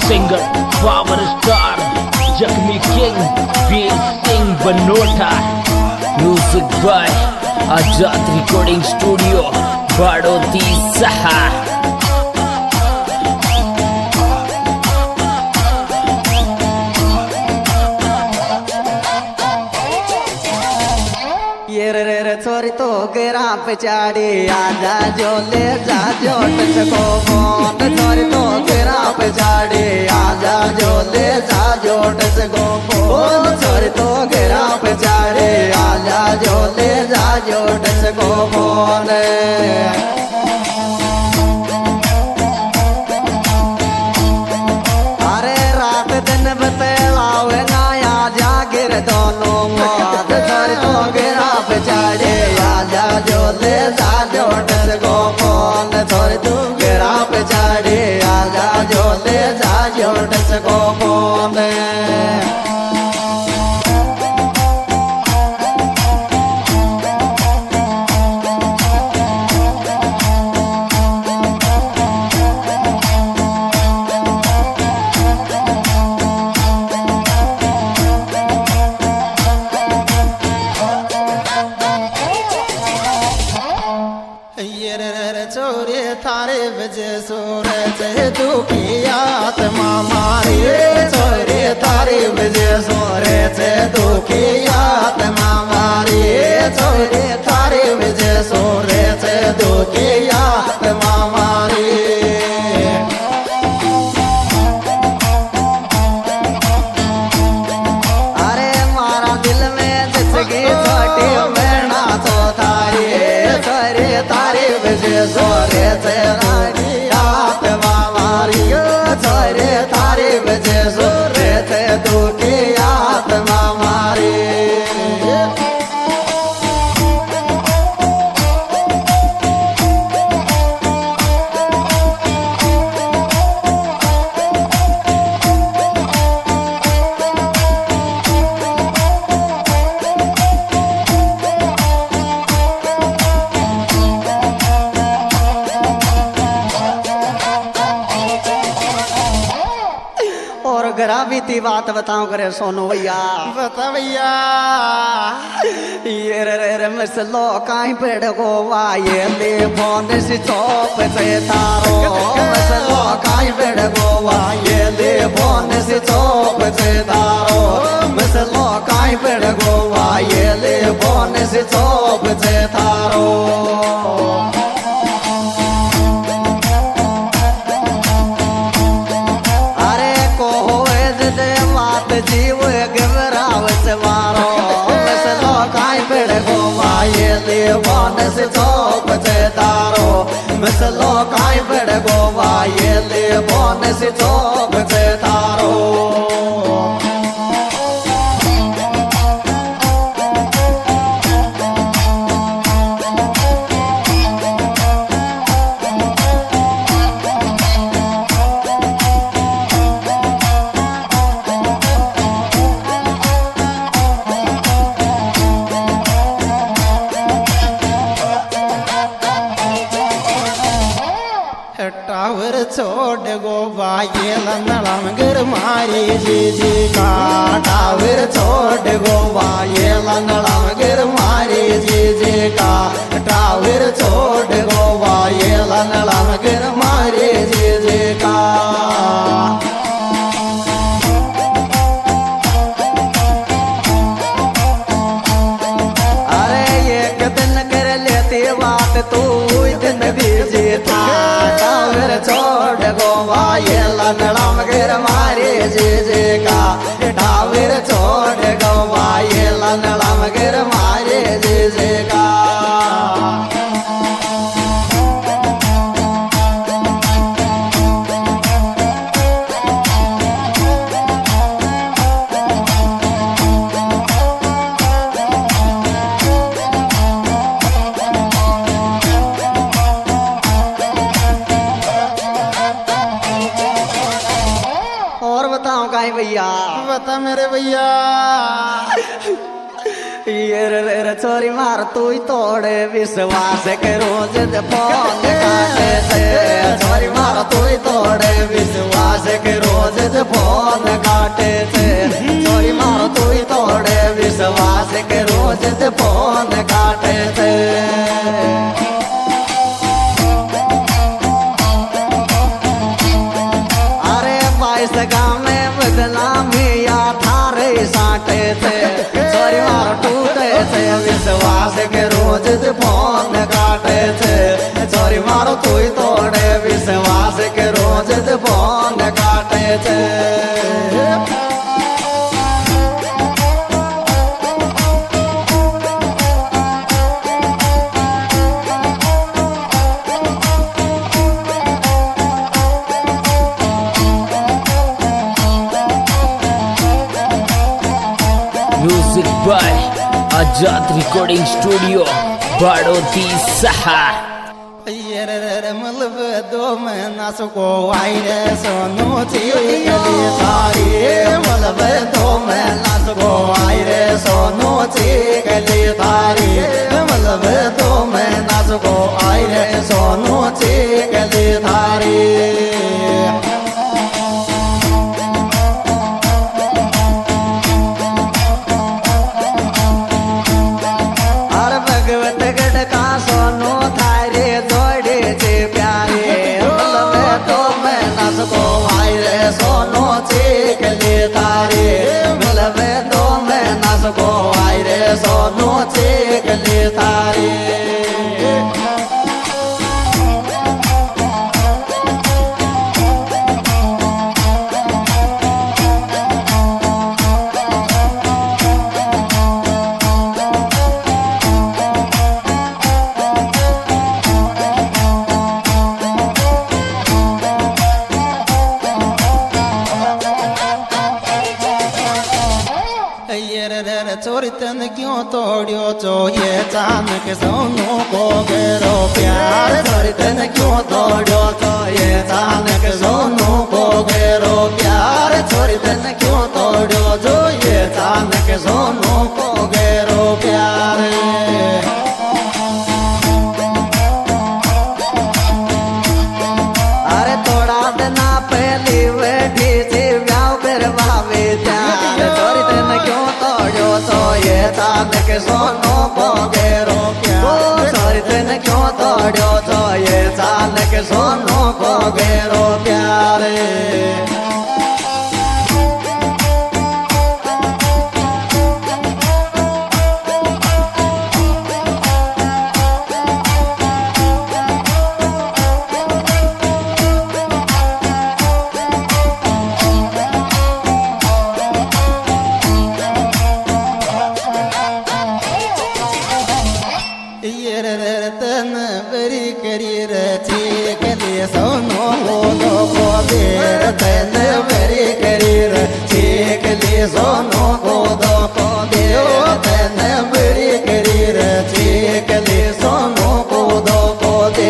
Singer power star जख्मी king Veer Singh Banota. Music by Azad recording studio Baroti सहा। ये रे छोरी तो गेरा पे चाड़ी आजा जो ले जा जो टचको फोन। छोरी तो गेरा पे चाड़ी आजा जो ले जा जो टचको फोन। छोरी तो गेरा पे चाड़ी आजा जो ले जा जो टचको फोन। अरे रात दिन बतलावे नाया जागिर दोनों मौत। छोरी तो गेरा पे चाड़े आजा जो ले जा जो टचको फोन। छोरी तू गेरा पे चाड़े आजा जो ले जा जो टचको फोन। छोरे थारे बजे सूरज दुखी आत्मा मारी। छोरे थारे बजे सूरज दुखी आत्मा मारी। छोरे थारे बजे सूरज दुखी आत्मा मारी। अरे मारा दिल में जिसकी छोटी बहना तो थारी। छोरे थारे बजे सोरे से रानी आत्मा मारी। छोरे थारे बजे सोरे से दुखी आत्मा मारी। और गरा बीती बात बताऊं करे सोनू भैया। बता भैया ये रे मसलो काई पेड़ को वाये ले फोन से चौप से तारो। मसलो काई पेड़ को वाये ले फोन से चौप से तारो। मसलो काई पेड़ को वाये ले फोन से चौप से तारो। जीव गबराव से मारो। मसलो काई पेड़ को वाये ले फोन से चौप से तारो। मसलो काई पेड़ को वाये ले फोन से चौप से तारो। टावर छोड़ गो वाये लंदड़म गिर मारी जी जी का। टावर छोड़ गो वाये लंदड़म गिर मारी जी जी का। टावर छोड़ गो वाये लंदड़म गिर मारी जी जी का। अरे एक दिन कर लेती बात तू दिन बीजी था। टावर छोड़ गो वाये लंदड़म गिर मारी जी जी का। टावर छोड़ गो वाये लंदड़म गिर मारी जी जी का। भैया बता मेरे भैया। ये रे छोरी मार तू ही तोड़े विश्वास के रोज फोन काटे से। छोरी मार तू ही तोड़े विश्वास के रोज विश्वास के रोज फोन काटे छे छोरी मारो तू तोड़े विश्वास के रोज फोन काटे छे music by Azad recording studio Baroti सहा मलब दो मैं नासको आई रे सोनू चिकली थारी मलब दो मैं नासको आई रे सोनू चिकली थारी मलब दो मैं नासको आई रे सोनू चिकली थारी सोनो चिकली तारी मिलवे तो मैं नसको आई रे सोनो चिकली तारी चोरितन क्यों तोड़ियो चो ये चानक सोनू को गेरो प्यार चोरितन क्यों तोड़ियो चो ये चानक सोनू को गेरो प्यार चोरितन क्यों तोड़ियो जो ये चानक सोनू को गेरो प्यार अरे तोड़ा देना पहली बैठी थी व्याव फिर भावे त्यार चोरितन क्यों तो ये चानक सोनू को गेरो प्यार चोरितन क्यों तोड़ो तो ये चानक सोनू को गेरो प्यार सोनू को दो को दियो तन बड़ी करीर चिकली सोनू को दो को दे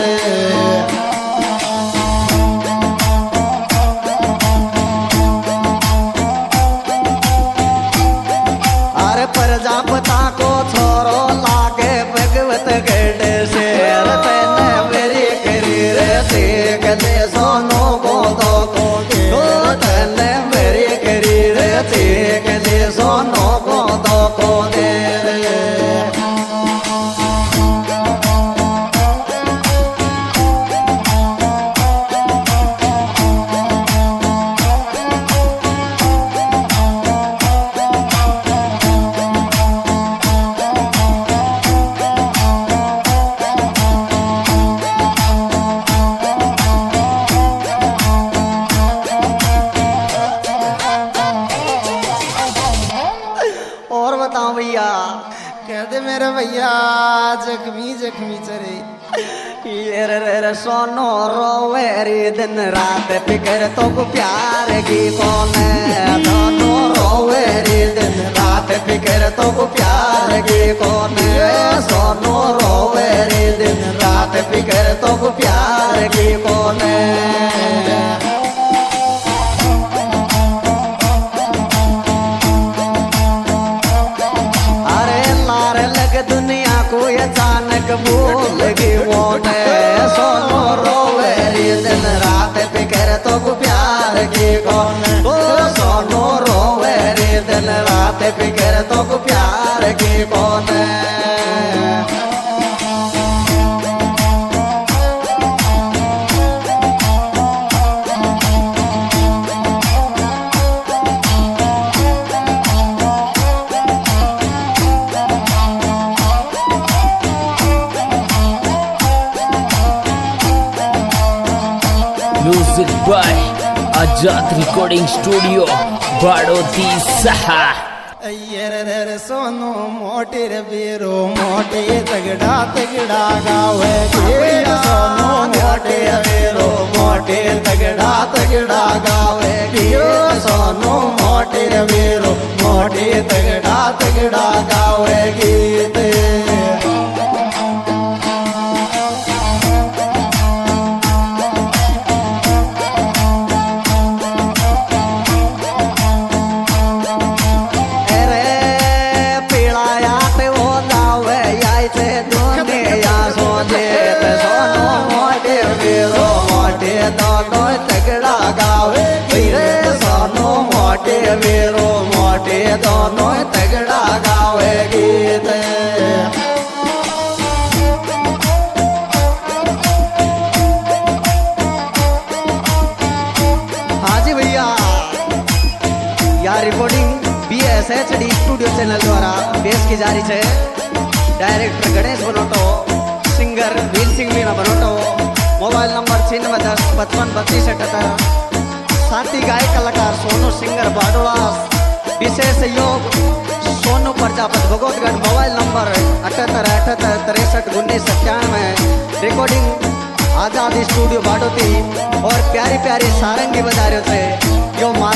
अरे प्रजापता को छोरो लागे भगवत गढ़ से तन बड़ी करीर चिकली सोनू को दो को दियो तन बड़ी करीर चिकली सोनू को दो को दे भैया कहते मेरे भैया जख्मी जख्मी चरे ये रे सोनो रोवे रे दिन रात फिकर तो को प्यार की कौन है सोनो रोवे रे दिन रात फिकर तो को प्यार की कौन है सोनो रोवे रे दिन रात फिकर तो को प्यार की कौन है दुनिया को अचानक भूल गई वो सोनो रोवे रे दिन रात फिकर तो को प्यार की कौन ओ सोनो रोवे रे दिन रात फिकर तो को प्यार की कौन music by Azad recording studio Baroti सहा। रे सोनू मोटे रे बीरो मोटे तगड़ा तगड़ा गावे सोनू मोटे बीरो मोटे तगड़ा तगड़ा गावे सोनू मोटे बीरो मोटे तगड़ा तगड़ा गावे गीत। दोनों तगड़ा गावे रे सोनू मोटे वीरो मोटे दोनों तगड़ा गावे गीत। हाँ जी भैया, यह रिकॉर्डिंग BSHD स्टूडियो चैनल द्वारा पेश की जा रही है। Director Ganesh Banoto, singer Veer Singh Meena Banoto. Mobile number 96553278। साथी गायक कलाकार सोनू सिंगर बाडोला। विशेष सहयोग Sonu Prajapat Bhagwatgarh. Mobile number 7878631997। Recording Azad studio Baroti. और प्यारी प्यारी सारंगी बजा रहे थे। यो